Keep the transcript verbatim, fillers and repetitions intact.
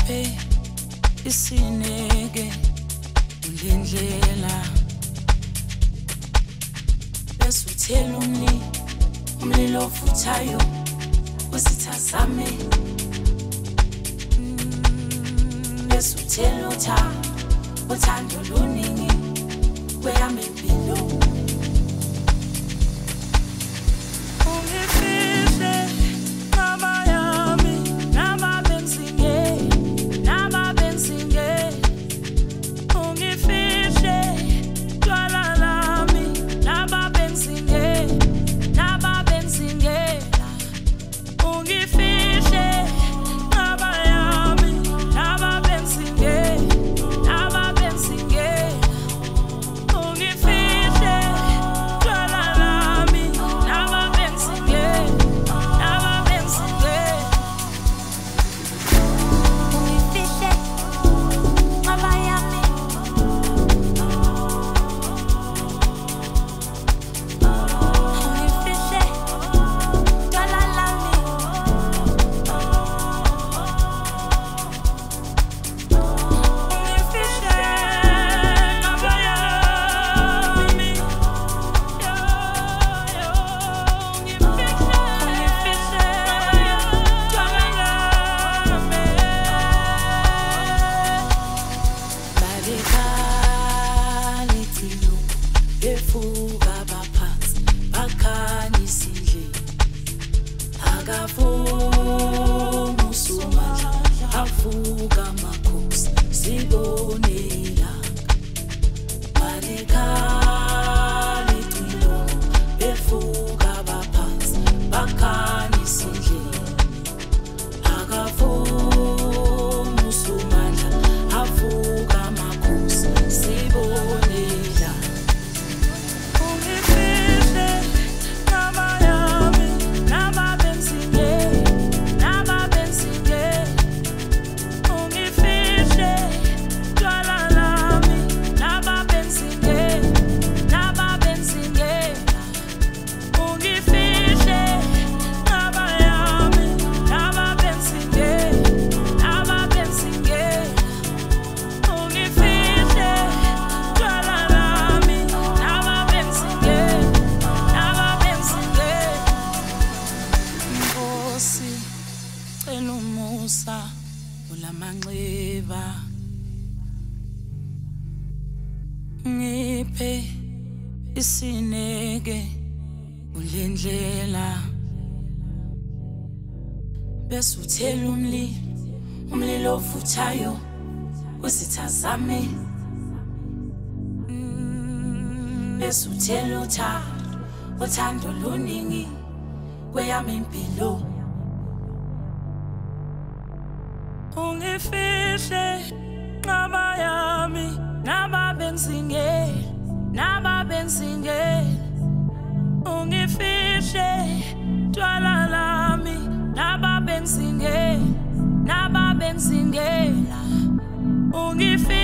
ngiphe isineke kulendlela bese uthela umlilo umlilo ofuthayo kusitha sami bese uthela utha uthando luningi kweyami impilo ungifihle mama yami nama bensinge nama bensinge ungifihle twala lami nama bensinge nama bensinge ungifihle mama yami nama bensinge nama bensinge ungifihle twala lami nama bensinge nama bensinge ungifihle mama yami ungifihle twala lami ungifihle mama yami yo yo ungifihle ungifihle twala lami Balekani tilo befuka baphansi bakhanyisa indlela akavuma usumandla avuka amakhosi sibone ilanga Balekani tilo befuka baphansi bakhanyisa indlela akavuma usumandla avuka amakhosi sibone ilanga ungifihle mama yami nama bensinge nama bensinge ungifihle twala lami nama bensinge nama bensinge ungifihle mama yami nama bensinge nama bensinge ungifihle twala lami nama bensinge nama bensinge Nkosi cela umusa ulamanxeba ngiphe isineke kulendlela bese uthela umlilo umlilo ofuthayo kusitha sami bese uthela uthando uthando luningi kweyami impilo ungifihle mama yami nama bensinge nama bensinge ungifihle twala lami nama bensinge nama bensinge ungifihle